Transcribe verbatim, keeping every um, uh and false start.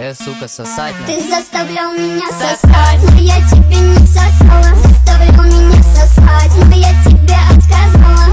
э, сука, сосать надо. Ты заставлял меня сосать, но я тебе не сосала. Заставлял меня сосать, но я тебе отказала.